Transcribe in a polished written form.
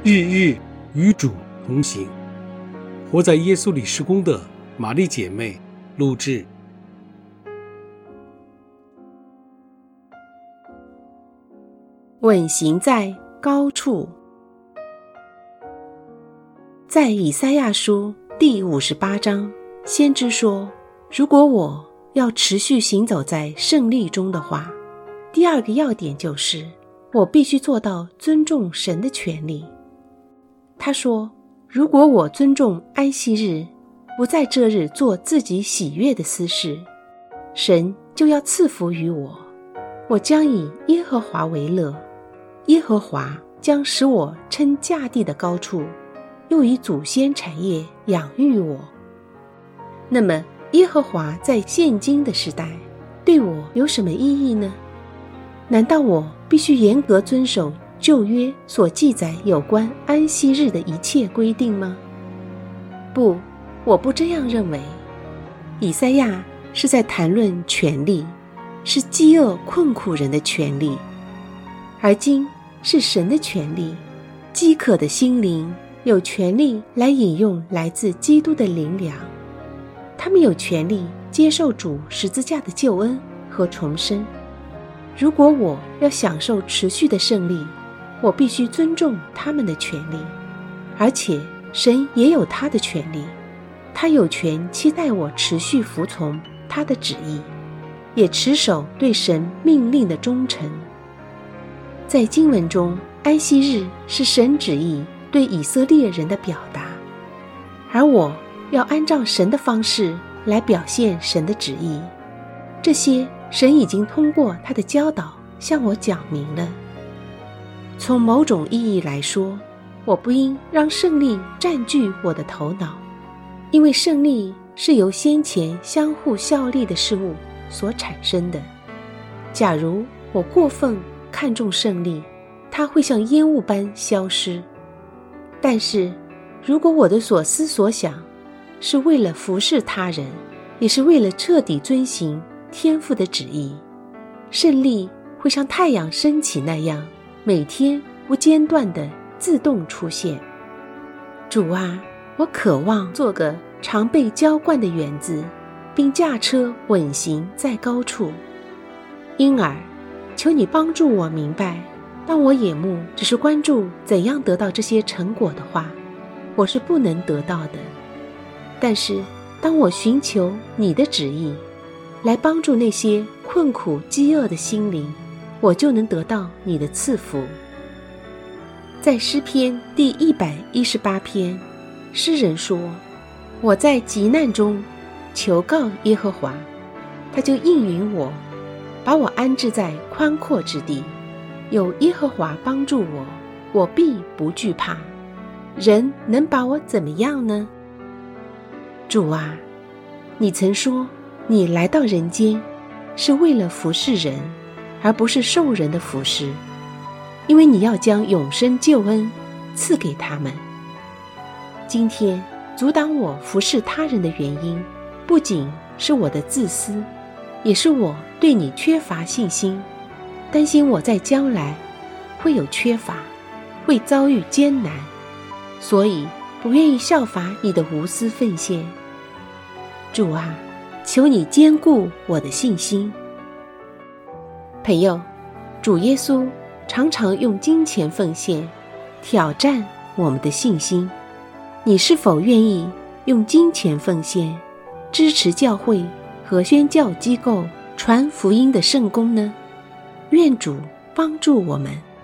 日日与主同行。活在耶稣里事工的玛丽姐妹录制。 稳行在高处。在以赛亚书第58章，先知说，如果我要持续行走在胜利中的话，第二个要点就是我必须做到尊重神的权利。他说，如果我尊重安息日，不在这日做自己喜悦的私事，神就要赐福于我，我将以耶和华为乐，耶和华将使我称价地的高处，又以祖先产业养育我。那么耶和华在现今的时代对我有什么意义呢？难道我必须严格遵守旧约所记载有关安息日的一切规定吗？不，我不这样认为。以赛亚是在谈论权利，是饥饿困苦人的权利，而今是神的权利。饥渴的心灵有权利来饮用来自基督的灵粮，他们有权利接受主十字架的救恩和重生。如果我要享受持续的胜利，我必须尊重他们的权利，而且神也有他的权利，他有权期待我持续服从他的旨意，也持守对神命令的忠诚。在经文中，安息日是神旨意对以色列人的表达，而我要按照神的方式来表现神的旨意。这些神已经通过他的教导向我讲明了。从某种意义来说，我不应让胜利占据我的头脑，因为胜利是由先前相互效力的事物所产生的。假如我过分看重胜利，它会像烟雾般消失。但是如果我的所思所想是为了服侍他人，也是为了彻底遵行天父的旨意，胜利会像太阳升起那样，每天不间断地自动出现。主啊，我渴望做个常被浇灌的园子，并驾车稳行在高处。因而求你帮助我明白，当我眼目只是关注怎样得到这些成果的话，我是不能得到的。但是当我寻求你的旨意，来帮助那些困苦饥饿的心灵，我就能得到你的赐福。在诗篇第118篇，诗人说，我在急难中求告耶和华，他就应允我，把我安置在宽阔之地。有耶和华帮助我，我必不惧怕。人能把我怎么样呢？主啊，你曾说你来到人间是为了服侍人，而不是受人的服侍，因为你要将永生救恩赐给他们。今天阻挡我服侍他人的原因，不仅是我的自私，也是我对你缺乏信心，担心我在将来会有缺乏，会遭遇艰难，所以不愿意效法你的无私奉献。主啊，求你坚固我的信心。朋友，主耶稣常常用金钱奉献挑战我们的信心。你是否愿意用金钱奉献支持教会和宣教机构传福音的圣工呢？愿主帮助我们。